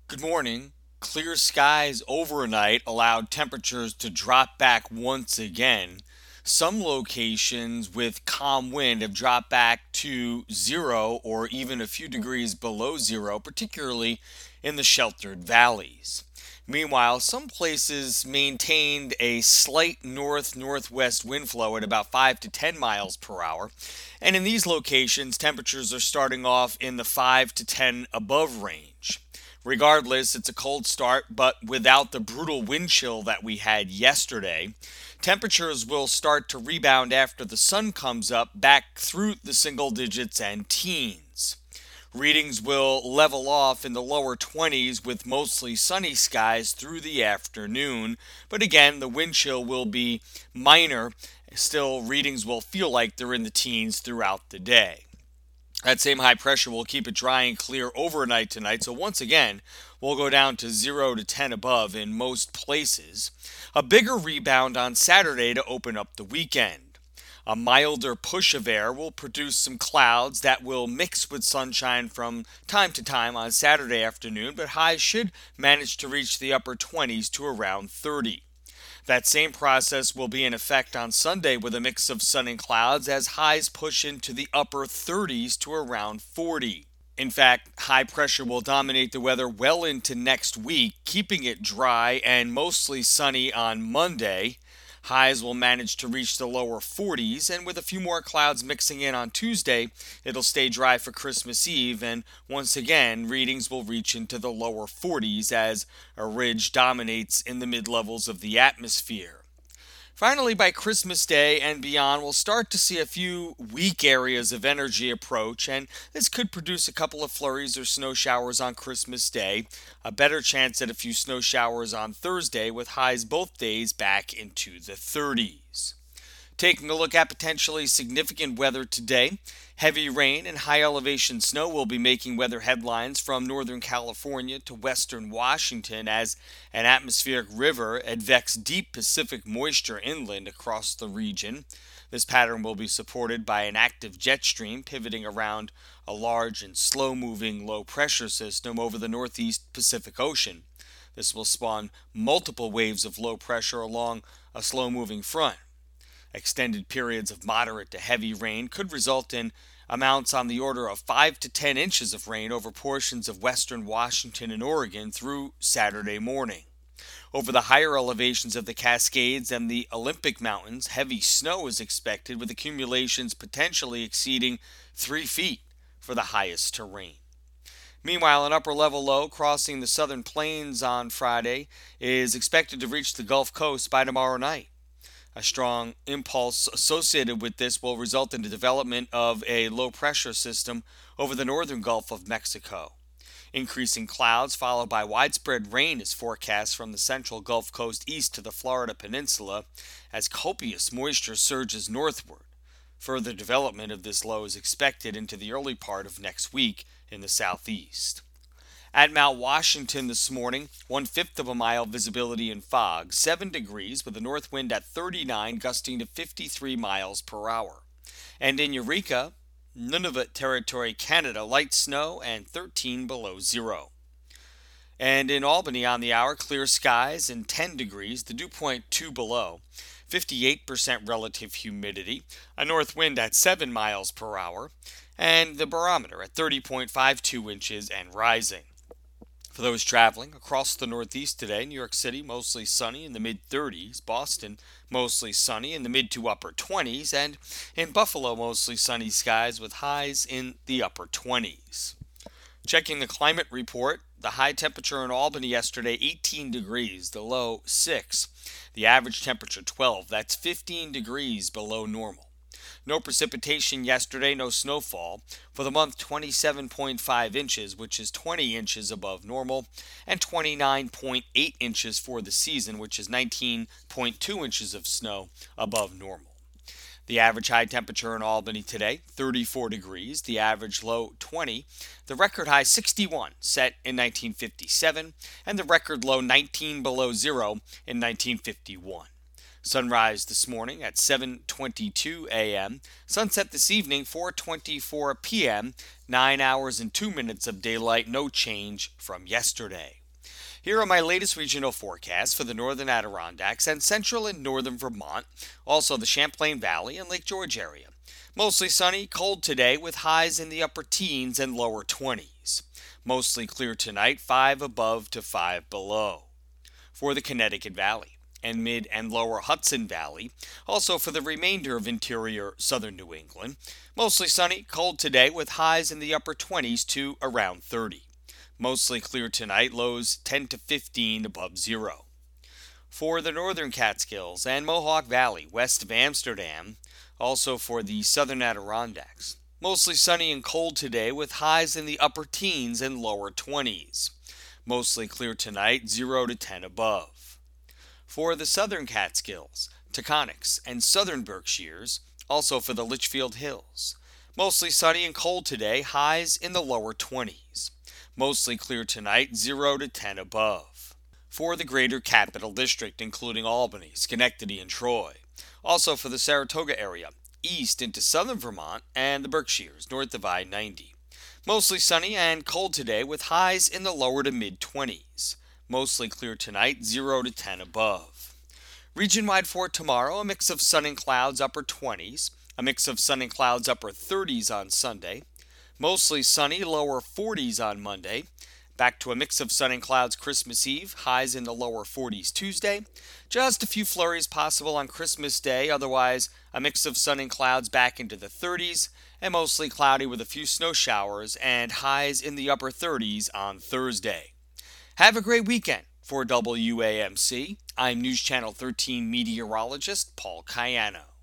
Good morning. Clear skies overnight allowed temperatures to drop back once again. Some locations with calm wind have dropped back to zero or even a few degrees below zero, particularly in the sheltered valleys. Meanwhile, some places maintained a slight north northwest wind flow at about 5 to 10 miles per hour. And in these locations, temperatures are starting off in the 5 to 10 above range. Regardless, it's a cold start, but without the brutal wind chill that we had yesterday. Temperatures will start to rebound after the sun comes up back through the single digits and teens. Readings will level off in the lower 20s with mostly sunny skies through the afternoon, but again, the wind chill will be minor. Still, readings will feel like they're in the teens throughout the day. That same high pressure will keep it dry and clear overnight tonight. So once again, we'll go down to 0 to 10 above in most places. A bigger rebound on Saturday to open up the weekend. A milder push of air will produce some clouds that will mix with sunshine from time to time on Saturday afternoon, but highs should manage to reach the upper 20s to around 30. That same process will be in effect on Sunday with a mix of sun and clouds as highs push into the upper 30s to around 40. In fact, high pressure will dominate the weather well into next week, keeping it dry and mostly sunny on Monday. Highs will manage to reach the lower 40s, and with a few more clouds mixing in on Tuesday, it'll stay dry for Christmas Eve, and once again, readings will reach into the lower 40s as a ridge dominates in the mid levels of the atmosphere. Finally, by Christmas Day and beyond, we'll start to see a few weak areas of energy approach, and this could produce a couple of flurries or snow showers on Christmas Day. A better chance at a few snow showers on Thursday, with highs both days back into the 30s. Taking a look at potentially significant weather today, heavy rain and high elevation snow will be making weather headlines from northern California to western Washington as an atmospheric river advects deep Pacific moisture inland across the region. This pattern will be supported by an active jet stream pivoting around a large and slow moving low pressure system over the northeast Pacific Ocean. This will spawn multiple waves of low pressure along a slow moving front. Extended periods of moderate to heavy rain could result in amounts on the order of 5 to 10 inches of rain over portions of western Washington and Oregon through Saturday morning. Over the higher elevations of the Cascades and the Olympic Mountains, heavy snow is expected with accumulations potentially exceeding 3 feet for the highest terrain. Meanwhile, an upper level low crossing the southern plains on Friday is expected to reach the Gulf Coast by tomorrow night. A strong impulse associated with this will result in the development of a low pressure system over the northern Gulf of Mexico. Increasing clouds followed by widespread rain is forecast from the central Gulf Coast east to the Florida Peninsula as copious moisture surges northward. Further development of this low is expected into the early part of next week in the southeast. At Mount Washington this morning, 1/5 of a mile visibility in fog, 7 degrees with a north wind at 39 gusting to 53 miles per hour. And in Eureka, Nunavut Territory, Canada, light snow and 13 below zero. And in Albany on the hour, clear skies and 10 degrees, the dew point 2 below. 58% relative humidity, a north wind at 7 miles per hour, and the barometer at 30.52 inches and rising. For those traveling across the Northeast today, New York City mostly sunny in the mid 30s, Boston mostly sunny in the mid to upper 20s, and in Buffalo mostly sunny skies with highs in the upper 20s. Checking the climate report, the high temperature in Albany yesterday 18 degrees, the low 6. The average temperature 12, that's 15 degrees below normal. No precipitation yesterday, no snowfall. For the month, 27.5 inches, which is 20 inches above normal, and 29.8 inches for the season, which is 19.2 inches of snow above normal. The average high temperature in Albany today, 34 degrees. The average low, 20. The record high, 61, set in 1957, and the record low, 19 below zero in 1951. Sunrise this morning at 7:22 a.m. Sunset this evening 4:24 p.m. 9 hours and 2 minutes of daylight, no change from yesterday. Here are my latest regional forecasts for the northern Adirondacks and central and northern Vermont, also the Champlain Valley and Lake George area. Mostly sunny, cold today with highs in the upper teens and lower 20s. Mostly clear tonight, 5 above to 5 below. For the Connecticut Valley and mid and lower Hudson Valley, also for the remainder of interior southern New England, mostly sunny, cold today with highs in the upper 20s to around 30. Mostly clear tonight, lows 10 to 15 above zero. For the northern Catskills and Mohawk Valley west of Amsterdam, also for the southern Adirondacks, mostly sunny and cold today with highs in the upper teens and lower 20s. Mostly clear tonight, 0 to 10 above. For the southern Catskills, Taconics, and southern Berkshires, also for the Litchfield Hills, mostly sunny and cold today, highs in the lower 20s. Mostly clear tonight, 0 to 10 above. For the greater Capital District, including Albany, Schenectady, and Troy, also for the Saratoga area, east into southern Vermont and the Berkshires, north of I-90. Mostly sunny and cold today with highs in the lower to mid-20s. Mostly clear tonight, 0 to 10 above. Region-wide for tomorrow, a mix of sun and clouds, upper 20s. A mix of sun and clouds, upper 30s on Sunday. Mostly sunny, lower 40s on Monday. Back to a mix of sun and clouds Christmas Eve, highs in the lower 40s Tuesday. Just a few flurries possible on Christmas Day, otherwise a mix of sun and clouds back into the 30s, and mostly cloudy with a few snow showers and highs in the upper 30s on Thursday. Have a great weekend. For WAMC, I'm News Channel 13 meteorologist Paul Cayano.